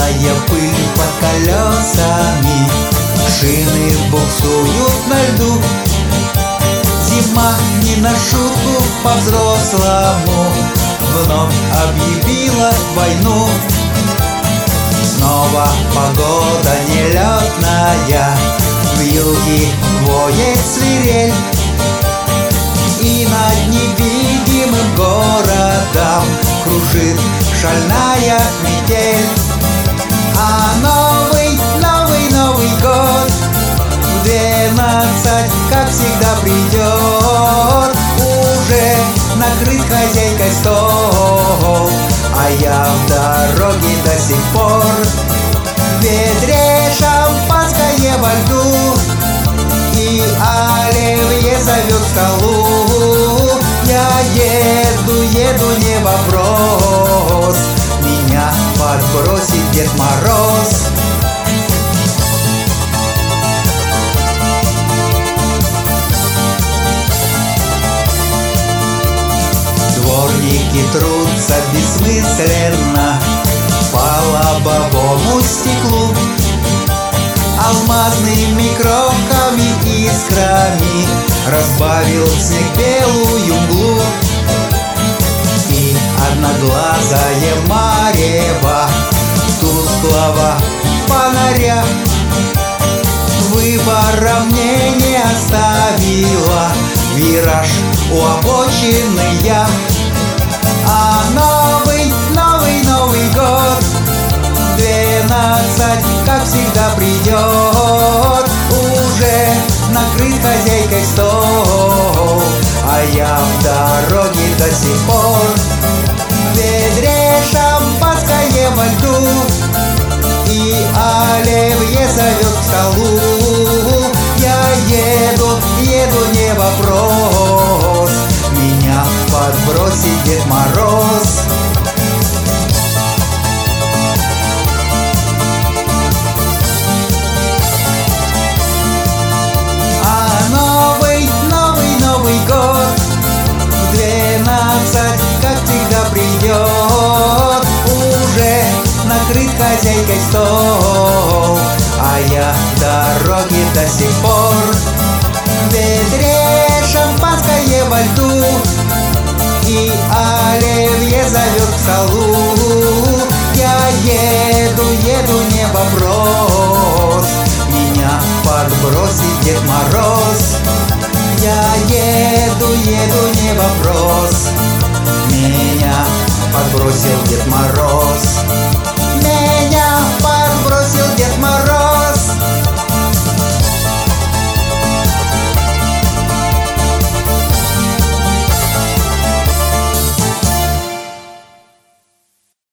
Белая пыль под колесами, шины буксуют на льду. Зима не на шутку по-взрослому вновь объявила войну. Снова погода нелетная, вьюги воет свирель, и над невидимым городом кружит шальная метель. А Новый год в 12, как всегда, придет. Уже накрыт хозяйкой стол, а я в дороге до сих пор. В ведре шампанское во льду, и оливье зовет к столу. Я еду, не вопрос, меня подбросит Дед Мороз. Дворники трутся бессмысленно по лобовому стеклу, алмазными кромками, искрами разбавил снег белую мглу. И одноглазая марево тусклого фонаря выбора мне не оставила. Вираж у обочины я. А Новый год 12, как всегда, придет. Уже накрыт хозяйкой стол, а я в дороге до сих пор. В ведре шампанское во льду, и оливье зовет к столу. Я еду, не вопрос, меня подбросит Дед Мороз. А Новый год в 12, как всегда, придет. Уже накрыт хозяйкой стол, а я в дороге до сих пор. В ведре шампанское во льду, и оливье зовет к столу. Я еду, не вопрос, меня подбросит Дед Мороз. Я еду, не вопрос, меня подбросил Дед Мороз.